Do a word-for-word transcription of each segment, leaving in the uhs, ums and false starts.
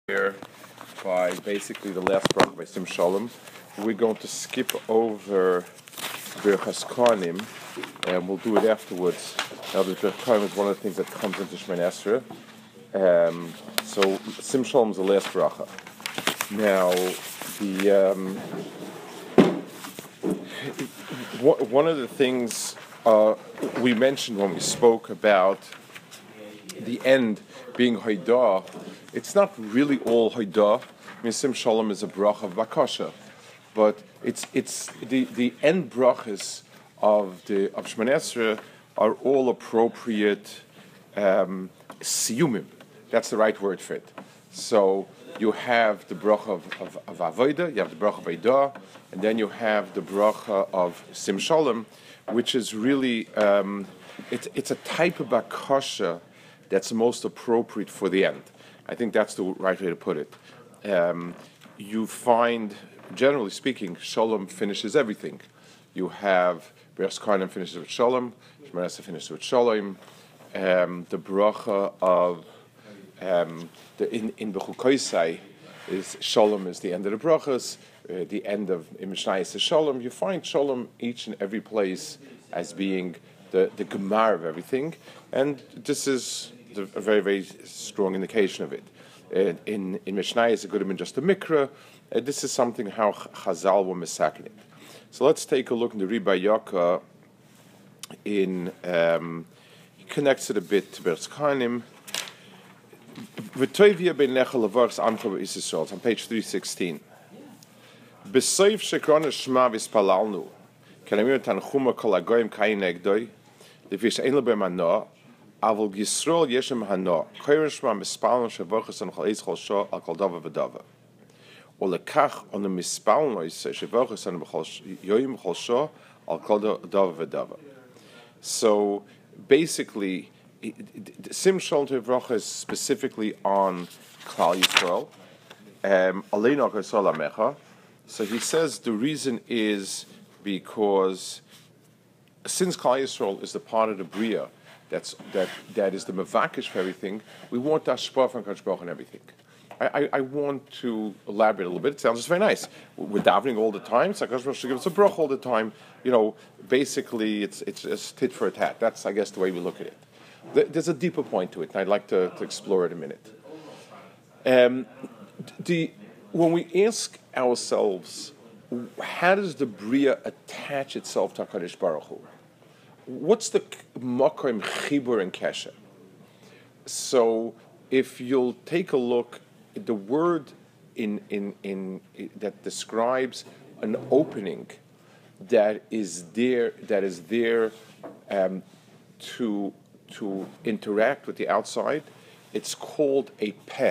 Here by basically the last bracha by Sim Shalom. We're going to skip over Birchas Kohanim, and we'll do it afterwards. Now, the Birchas Kohanim is one of the things that comes into Shemoneh Esrei. Um, so Sim Shalom is the last bracha. Now, the um, one of the things uh, we mentioned when we spoke about the end being Haidah, it's not really all Haidah. I mean, Sim Shalom is a bracha of Bakasha, but it's it's the, the end brachas of the of Shemoneh Esrei are all appropriate um, siyumim. That's the right word for it. So you have the bracha of, of, of Avodah, you have the bracha of Haidah, and then you have the bracha of Sim Shalom, which is really um, it's it's a type of Bakasha that's most appropriate for the end. I think that's the right way to put it. Um, you find, generally speaking, Shalom finishes everything. You have Birchas Kohanim finishes with Shalom, Shemoneh Esrei finishes with Shalom, um, the bracha of um, the in in Bechukosai is Shalom is the end of the brachas. Uh, the end of Mishnayos is Shalom. You find Shalom each and every place as being the the gemar of everything, and this is a very, very strong indication of it. Uh, in in Mishnayos, it could have been just a mikra. Uh, this is something how Chazal were misaking it. So let's take a look in the Riba Yaka. In um, he connects it a bit to Birchas Kohanim. V'toivia ben lecha levarchs amcha b'Yisrael. It's on page three sixteen. B'soif shekrona shema v'ispalalnu. Kanamir tanchuma kol agoyim kayin negdoi. Lefish ein lebe mano. Avol Yisrael yeshem hano. Koyren shema mispalon shevarchas an chol eitz chol shah al kol dava v'dava. O lekach on the mispalon oiseh shevarchas an yoyim chol shah al kol dava v'dava. So basically, Sim Shalom Tevracha is specifically on Klal Yisrael. Aleinu Yisrael Amecha. So he says the reason is because since Klal Yisrael is the part of the Bria that's that that is the mevakish for everything, we want the hashpah from Kadosh Baruch Hu and everything. I, I, I want to elaborate a little bit. It sounds just very nice. We're davening all the time. So Kadosh Baruch Hu should give us a bracha all the time. You know, basically, it's it's just tit for a tat. That's, I guess, the way we look at it. There's a deeper point to it, and I'd like to, to explore it a minute. Um, the when we ask ourselves, how does the Bria attach itself to HaKadosh Baruch Hu? What's the makom chibur and kesher? So, if you'll take a look, the word in in in that describes an opening that is there that is there um, to to interact with the outside, it's called a peh.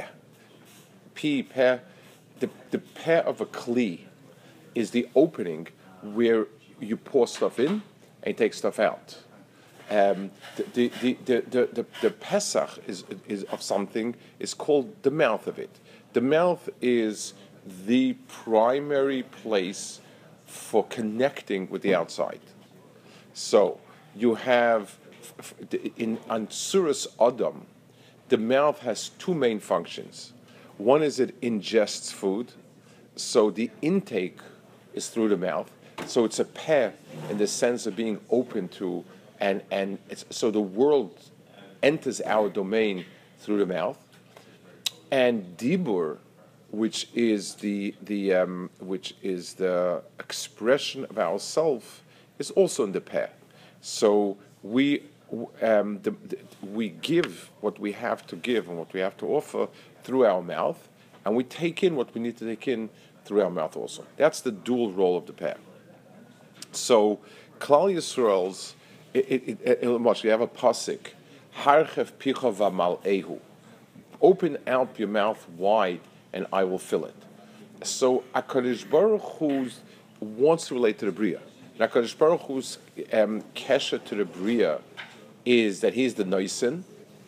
P peh. The the peh of a kli is the opening where you pour stuff in and take stuff out. Um, the, the, the, the, the, the Pesach is, is of something is called the mouth of it. The mouth is the primary place for connecting with the outside. So you have in Ansuras Adam, the mouth has two main functions. One is it ingests food, so the intake is through the mouth. So it's a peh in the sense of being open to, and and it's, so the world enters our domain through the mouth. And dibur, which is the the um, which is the expression of ourself, is also in the peh. So we um, the, the, we give what we have to give and what we have to offer through our mouth, and we take in what we need to take in through our mouth also. That's the dual role of the peh. So, Klal Yisrael's, it, it, it, it, you have a pasuk, Harchev picha v'mal'ehu. Open out your mouth wide, and I will fill it. So, HaKadosh Baruch Hu wants to relate to the Bria. And HaKadosh Baruch Hu's um, kesher to the Bria is that he's the Noisin.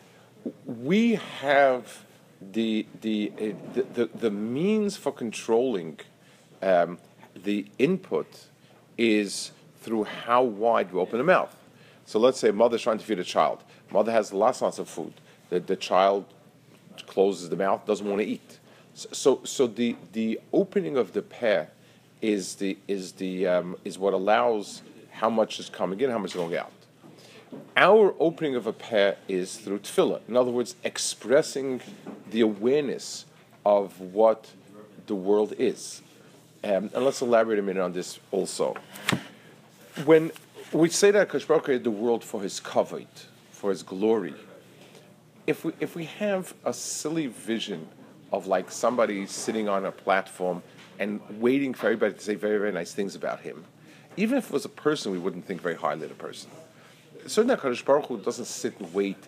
We have the the, uh, the the the means for controlling um, the input is through how wide we open the mouth. So let's say a mother's trying to feed a child. Mother has lots and lots of food. The, the child closes the mouth, doesn't want to eat. So, so the the opening of the peh is the is the um, is what allows how much is coming in, how much is going out. Our opening of a peh is through tefillah. In other words, expressing the awareness of what the world is. Um, and let's elaborate a minute on this also. When we say that HaKadosh Baruch Hu created the world for His kavod, for His glory, if we if we have a silly vision of like somebody sitting on a platform and waiting for everybody to say very, very nice things about him, even if it was a person, we wouldn't think very highly of the person. Certainly, HaKadosh Baruch Hu doesn't sit and wait.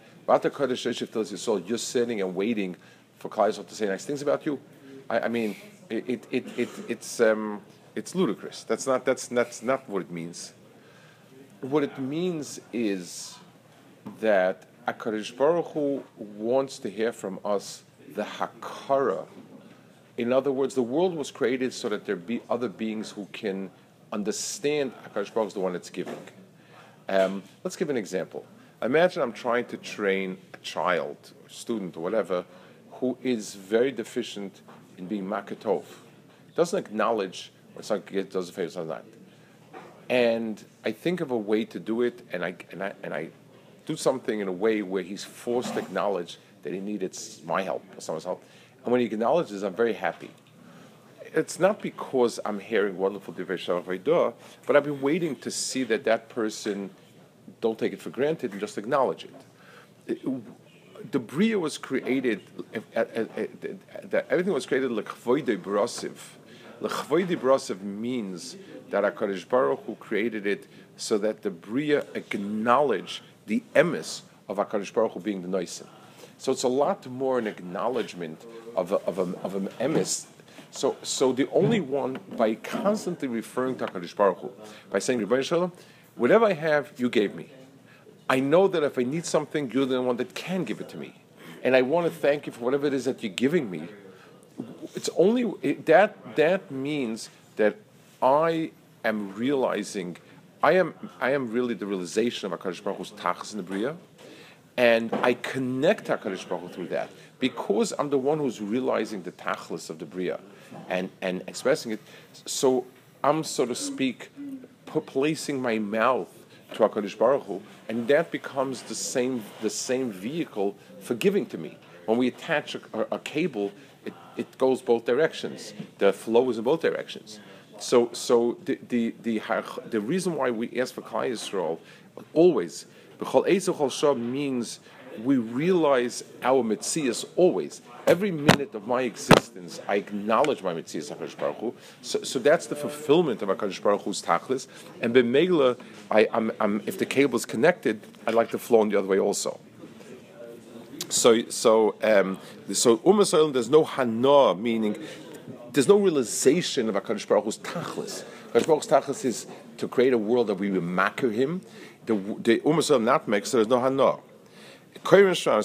You're sitting and waiting for Klal Yisrael to say nice things about you. I, I mean, it, it, it, it, it's um, it's ludicrous. That's not that's that's not what it means. What it means is that HaKadosh Baruch Hu wants to hear from us the hakara. In other words, the world was created so that there be other beings who can understand HaKadosh Baruch Hu is the one that's giving. Um, let's give an example. Imagine I'm trying to train a child, or student, or whatever, who is very deficient in being makatov. Doesn't acknowledge, or it's not, it does a favor, it's not. And I think of a way to do it, and I and I and I do something in a way where he's forced to acknowledge that he needed my help or someone's help. And when he acknowledges, I'm very happy. It's not because I'm hearing wonderful divrei shalach v'yiduah, but I've been waiting to see that that person don't take it for granted and just acknowledge it. it the Bria was created, uh, uh, uh, that everything was created l'chvoidei brasiv. L'chvoidei brasiv means that HaKadosh Baruch Hu created it so that the Bria acknowledge the emes of HaKadosh Baruch Hu being the Noisim. So it's a lot more an acknowledgement of a, of a, of an emes. So, so the only one, by constantly referring to HaKadosh Baruch Hu, by saying, Rebbeinu Shalom, whatever I have, you gave me. I know that if I need something, you're the one that can give it to me. And I want to thank you for whatever it is that you're giving me. It's only, it, that that means that I am realizing, I am I am really the realization of HaKadosh Baruch Hu's tachas in the Bria, and I connect HaKadosh Baruch Hu through that, because I'm the one who's realizing the tachlis of the Bria, and, and expressing it. So I'm, so to speak, placing my mouth to HaKadosh Baruch Hu, and that becomes the same the same vehicle for giving to me. When we attach a, a, a cable, it, it goes both directions. The flow is in both directions. So so the the the, the reason why we ask for Klal Yisrael always, B'chol Eizah Chol Shah, means we realize our Metzias always. Every minute of my existence, I acknowledge my Metzias HaKadosh Baruch Hu. So, so that's the fulfillment of HaKadosh Baruch Hu's tachlis. And b'meila, I, I'm, I'm, if the cable is connected, I'd like to flow in the other way also. So, so, um, so Ummah Yisrael, there's no hana, meaning there's no realization of HaKadosh Baruch Hu's tachlis. HaKadosh Baruch Hu's tachlis is to create a world that we will makir him. The, the Ummah Yisrael not makes, so there's no hana. So that's why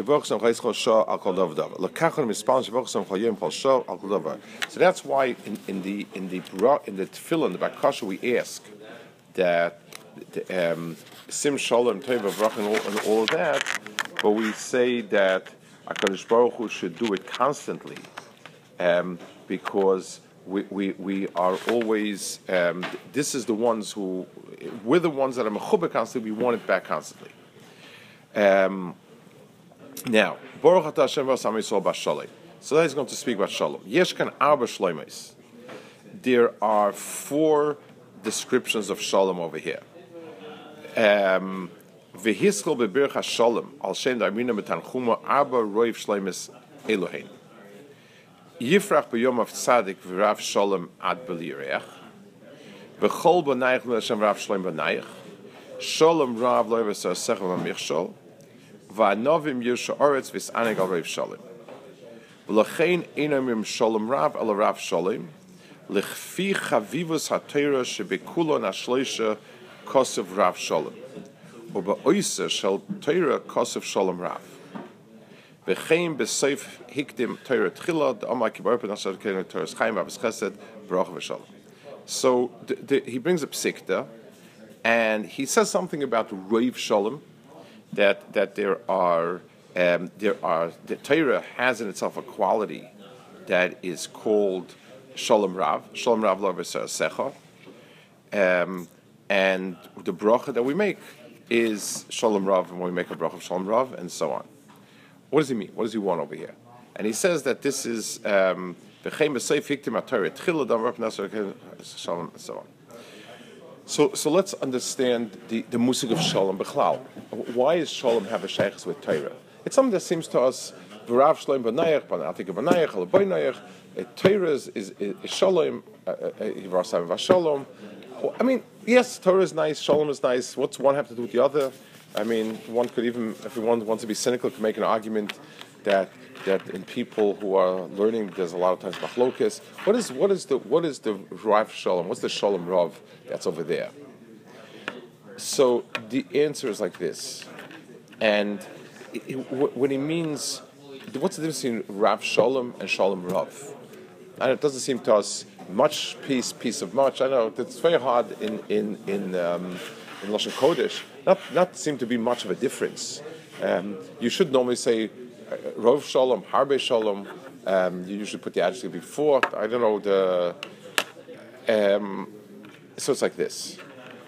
in, in the in the in the tefillah, in the bakasha, we ask that the, um, sim shalom teva vrach and all, and all of that, but we say that HaKadosh Baruch Hu should do it constantly, um, because we, we we are always um, this is the ones who we're the ones that are mechuber constantly. We want it back constantly. Um, now, Baruch Atah Hashem V'asam Yisrael B'Shalom. So that is going to speak about Shalom. Yeshkan Arba Shloimos. There are four descriptions of Shalom over here. Um, V'hiskol B'birch HaShalom Al Shem Da'amina B'tanchuma Arba Roiv Shloimos Elohein. Yifrach B'yom Av Tzadik V'rav Shalom Ad B'lireach. V'chol B'nayich V'Hashem Rav Shalom B'nayich. Shalom Rav Loivas Sechel V'michshol. Va'anovim Yosha Oretz V'saneg Al Rav Shalom. V'lachein Einamim Shalom Rav Al Rav Shalom. L'chfi Chavivus HaTorah Shebekulo Nashloisha Kosev Rav Shalom. U'ba'oisa Shel Torah Kosev Shalom Rav. V'chein B'seif Hikdim Torah Tchila D'Amar Kibar P'nasar Kenu Torah Chaim V'Avos Chesed Baruch V'Shalom. So the, the, he brings up Sikta, and he says something about Roiv Shalom, that that there are um, there are the Torah has in itself a quality that is called Shalom Rav, Shalom Rav Lo V'Secha, um, and the bracha that we make is Shalom Rav, and when we make a bracha of Shalom Rav, and so on. What does he mean? What does he want over here? And he says that this is um, and so on. So, so let's understand the, the musig of Shalom B'chlal. Why does Shalom have a shaykhs with Torah? It's something that seems to us, V'rav Shalom B'nayach, B'natik B'nayach, Al B'nayach, Torah is, is, is Shalom, Yivarasam V'Shalom. I mean, yes, Torah is nice, Shalom is nice. What's one have to do with the other? I mean, one could even, if one wants to be cynical, could make an argument that that in people who are learning, there's a lot of times machlokas. What is what is the what is the Rav Shalom? What's the Shalom Rav that's over there? So the answer is like this, and it, it, when he means, what's the difference between Rav Shalom and Shalom Rav? And it doesn't seem to us much peace, peace of much. I know it's very hard in in in um, in Lashon Kodesh. Not not seem to be much of a difference. Um, you should normally say Rov Shalom, Harbe Shalom. Um, you usually put the adjective before. I don't know the. Um, so it's like this.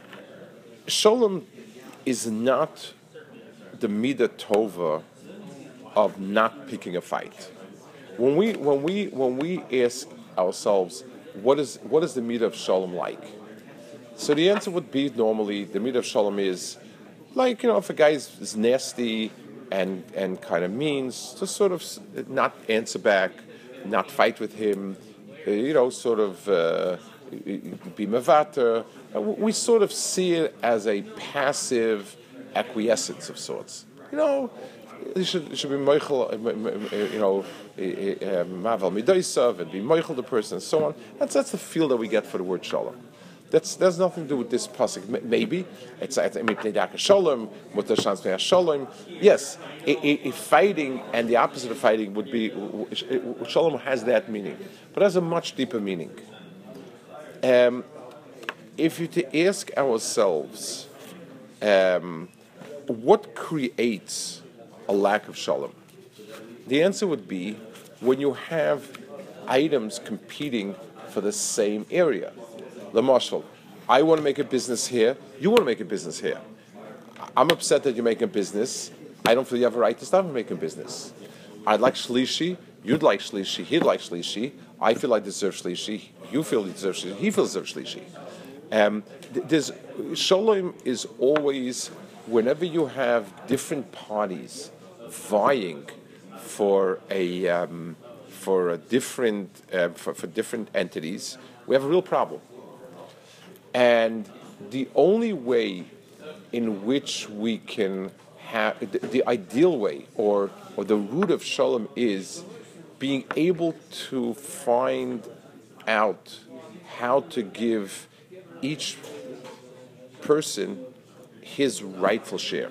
Shalom is not the midah tova of not picking a fight. When we when we when we ask ourselves what is what is the midah of Shalom like, so the answer would be normally the midah of Shalom is like, you know, if a guy is, is nasty and and kind of means, to sort of not answer back, not fight with him, uh, you know, sort of uh, be mevater. We sort of see it as a passive acquiescence of sorts. You know, it should, it should be moichel, you know, mavel midaisav, and be moichel the person, and so on. That's that's the feel that we get for the word shalom. That's there's nothing to do with this pasuk. Maybe it's it's shalom, shalom. Yes, a, a, a fighting and the opposite of fighting would be shalom has that meaning, but has a much deeper meaning. Um, if you to ask ourselves, um, what creates a lack of shalom? The answer would be when you have items competing for the same area. L'mashal, I want to make a business here, you want to make a business here. I'm upset that you're making a business. I don't feel you have a right to stop making a business. I'd like shlishi, you'd like shlishi, he'd like shlishi, I feel I deserve shlishi, you feel you deserve shlishi, he feels deserve shlishi. Um, there's, shalom is always, whenever you have different parties vying for a um, for a different uh, for, for different entities, we have a real problem. And the only way in which we can have the, the ideal way, or or the root of shalom, is being able to find out how to give each person his rightful share.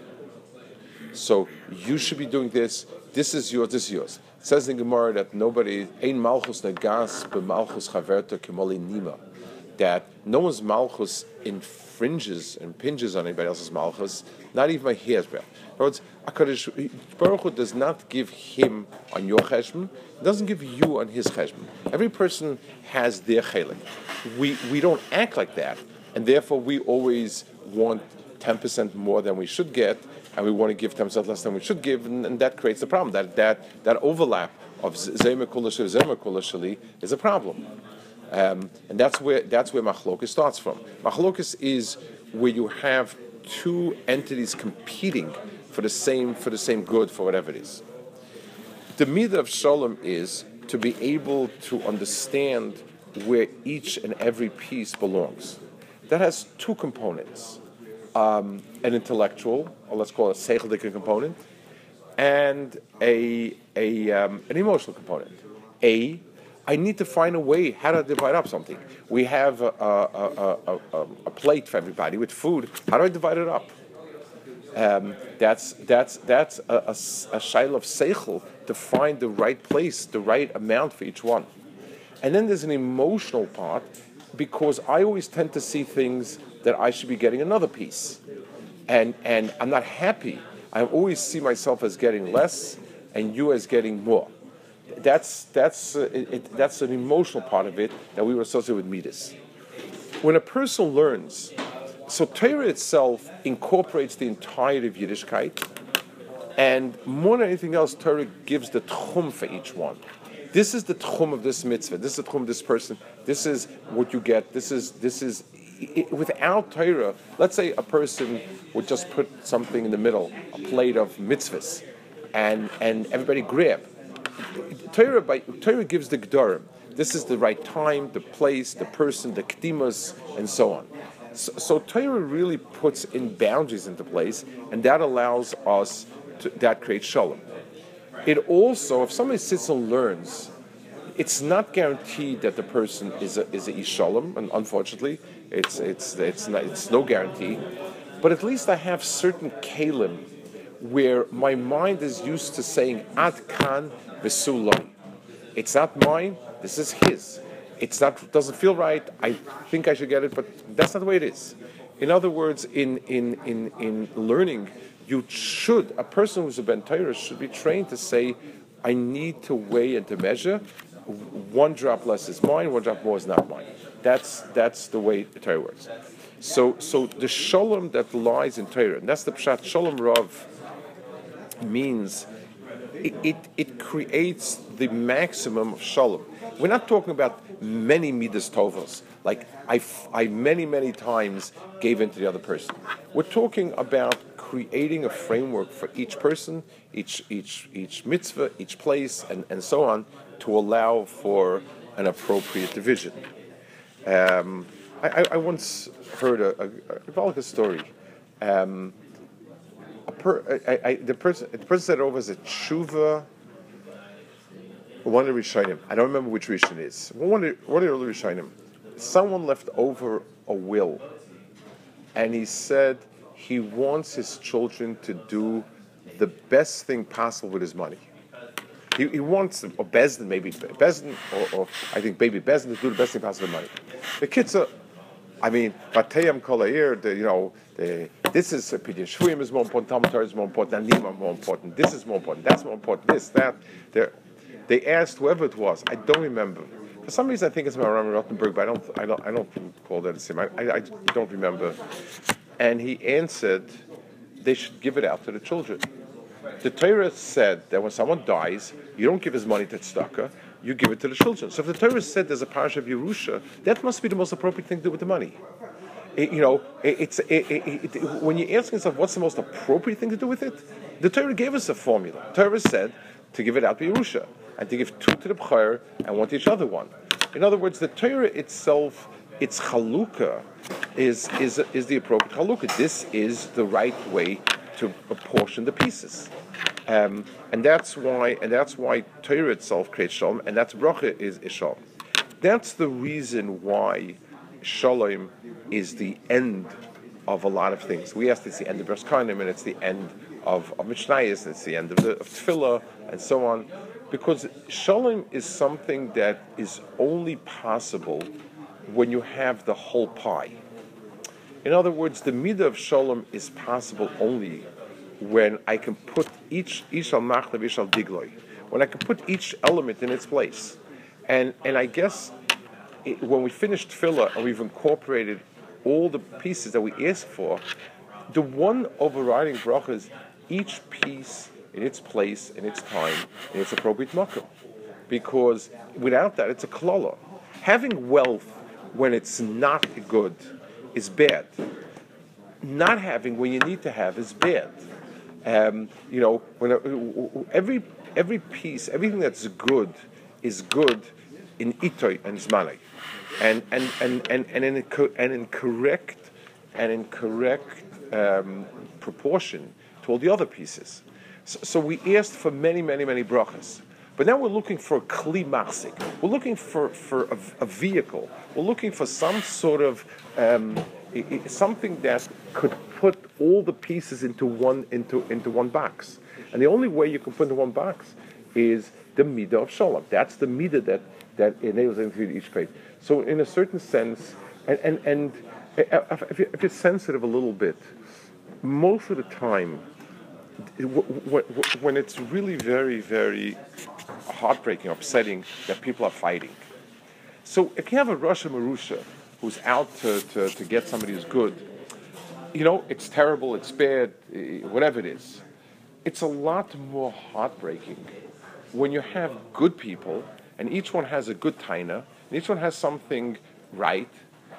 So you should be doing this. This is yours. This is yours. It says in Gemara that nobody ein malchus nagas b'malchus chaverta kimoli nima. That no one's malchus infringes, impinges on anybody else's malchus, not even my hair's breadth. In other words, HaKadosh Baruch Hu does not give him on your cheshbon, doesn't give you on his cheshbon. Every person has their chelik. We we don't act like that, and therefore we always want ten percent more than we should get, and we want to give ten percent less than we should give, and, and that creates a problem. That that that overlap of zeh mekula sheli, zeh mekula sheli is a problem. Um, and that's where that's where machlokas starts from. Machlokas is where you have two entities competing for the same for the same good, for whatever it is. The midah of shalom is to be able to understand where each and every piece belongs. That has two components: um, an intellectual, or let's call it a seichelic component, and a a um, an emotional component. A I need to find a way how to divide up something. We have a, a, a, a, a plate for everybody with food. How do I divide it up? Um, that's that's that's a, a, a shaila of seichel to find the right place, the right amount for each one. And then there's an emotional part, because I always tend to see things that I should be getting another piece, and and I'm not happy. I always see myself as getting less, and you as getting more. that's that's uh, it, it, that's an emotional part of it that we were associated with midas. When a person learns, so Torah itself incorporates the entirety of Yiddishkeit, and more than anything else, Torah gives the tchum for each one. This is the tchum of this mitzvah. This is the tchum of this person. This is what you get. This is this is it, without Torah. Let's say a person would just put something in the middle, a plate of mitzvahs, and and everybody grab. Torah by Torah gives the gedarim. This is the right time, the place, the person, the ktimas, and so on. So, so Torah really puts in boundaries into place, and that allows us to, that creates shalom. It also, if somebody sits and learns, it's not guaranteed that the person is a is a ish shalom, and unfortunately, it's it's it's not, it's no guarantee. But at least I have certain kalim where my mind is used to saying ad kan v'sulai. It's not mine. This is his. It's not. Doesn't feel right. I think I should get it, but that's not the way it is. In other words, in in in in learning, you should a person who's a ben Torah should be trained to say, I need to weigh and to measure. One drop less is mine. One drop more is not mine. That's that's the way the Torah works. So so the shalom that lies in Torah, and that's the pshat. Shalom Rav means it, it it creates the maximum of shalom. We're not talking about many midas tovos, like I, I many, many times gave in to the other person. We're talking about creating a framework for each person, each each each mitzvah, each place, and, and so on, to allow for an appropriate division. Um, I, I, I once heard a, a, a, a story. Um, a per, I, I, the person the person said it over as a tshuva. One of the Rishonim, I don't remember which Rishon it is. One of the, one of the Rishonim, someone left over a will, and he said he wants his children to do the best thing possible with his money. He, he wants, or Bezdin, maybe Bezdin, or, or I think baby Bezdin, to do the best thing possible with money. The kids are, I mean, Batayam Kolair, you know, the, this is Pidyon Shvuyim is more important, Talmud Torah is more important, Nanim are more important, this is more important, that's more important, this, that, there. They asked whoever it was. I don't remember. For some reason, I think it's Maharam Rothenberg, but I don't. I don't. I don't call that the same. I, I, I don't remember. And he answered, they should give it out to the children. The Torah said that when someone dies, you don't give his money to tzedakah. You give it to the children. So if the Torah said there's a parasha of Yerusha, that must be the most appropriate thing to do with the money. It, you know, it, it's it, it, it, when you're asking yourself what's the most appropriate thing to do with it, the Torah gave us a formula. The Torah said to give it out to Yerusha, and to give two to the B'chor and one to each other one. In other words, the Torah itself, its chalukah, is is is the appropriate chalukah. This is the right way to apportion the pieces, um, and that's why and that's why Torah itself creates shalom, and that's bracha is, is shalom. That's the reason why shalom is the end of a lot of things. We asked it's the end of Bros Kohanim, and it's the end of of Mishnayos, and it's the end of the of Tefillah, and so on. Because shalom is something that is only possible when you have the whole pie. In other words, the midah of shalom is possible only when I can put each each al machlev, each al digloi, when I can put each element in its place. And and I guess it, when we finished tefillah and we've incorporated all the pieces that we asked for, the one overriding bracha is each piece in its place, in its time, in its appropriate makom. Because without that, it's a klala. Having wealth when it's not good is bad. Not having when you need to have is bad. Um, you know, when uh, every every piece, everything that's good is good in itoy and zmanai, and and and and and in and in correct and in correct um, proportion to all the other pieces. So, so we asked for many, many, many brachas. But now we're looking for a kli machzik. We're looking for, for a, a vehicle. We're looking for some sort of um, I, I, something that could put all the pieces into one into into one box. And the only way you can put into one box is the midah of shalom. That's the midah that that enables everything to each create. So in a certain sense, and and and if, you, if you're sensitive a little bit, most of the time, when it's really very, very heartbreaking, upsetting that people are fighting. So if you have a Russia Marusha who's out to, to, to get somebody who's good, you know, it's terrible, it's bad, whatever it is. It's a lot more heartbreaking when you have good people, and each one has a good taina, and each one has something right,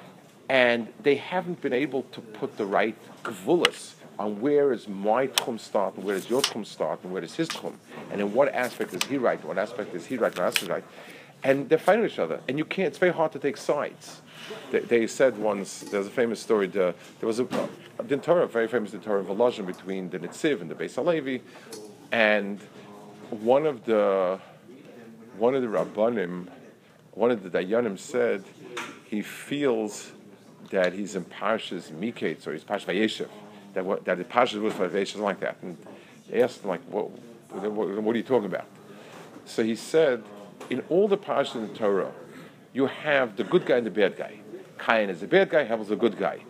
and they haven't been able to put the right gvulas on where is my tchum start, and where does your tchum start, and where does his tchum, and in what aspect is he right, what aspect is he right, what aspect is right, and they're fighting each other, and you can't. It's very hard to take sides. They, they said once, there's a famous story. The, there was a, a dintora, a very famous dintora in Volozhin between the Nitziv and the Beis Halevi, and one of the one of the rabbanim, one of the dayanim said he feels that he's in Parshas Miketz or he's Parshas Vayeshev, that what, that the Parshas was Vayeshev like that. And they asked him, like, what, what, what are you talking about? So he said, in all the Parshas in the Torah, you have the good guy and the bad guy. Cain is the bad guy, Havel's the good guy.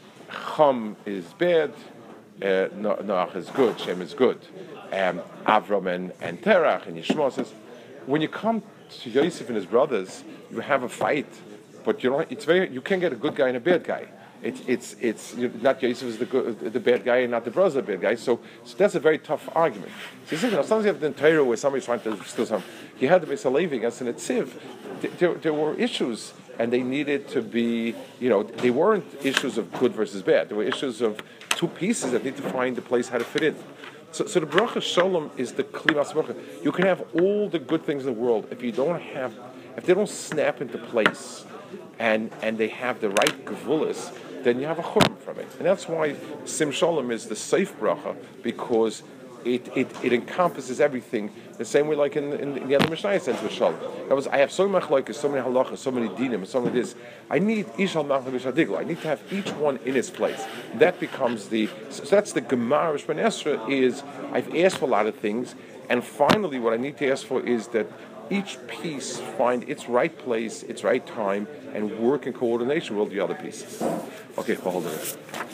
Chum is bad, uh, Noach is good, Shem is good. Um, Avram and, and Terach and Yishmael says, when you come to Yosef and his brothers, you have a fight, but you know it's very you can't get a good guy and a bad guy. It's it's it's you know, not Yosef is the good, the bad guy and not the brothers are the bad guy. So, so that's a very tough argument. So you know, sometimes you have the Torah where somebody's trying to steal something. He had the Beis Halevi against the Netziv. There, there were issues, and they needed to be, you know, they weren't issues of good versus bad. There were issues of two pieces that need to find the place how to fit in. So, so the bracha shalom is the klimas bracha. You can have all the good things in the world if you don't have, if they don't snap into place, and and they have the right gevulas, then you have a churm from it. And that's why sim shalom is the safe bracha, because it, it, it encompasses everything the same way like in, in, in the other Mishnah sense with shalom. That was, I have so many machlokes, so many halachas, so many dinim, so many this. I need ishal machlok v'shadigla. I need to have each one in its place. That becomes the, so that's the Gemara Shemon Esrei is, I've asked for a lot of things, and finally what I need to ask for is that each piece find its right place, its right time, and work in coordination with all the other pieces. Okay, hold it.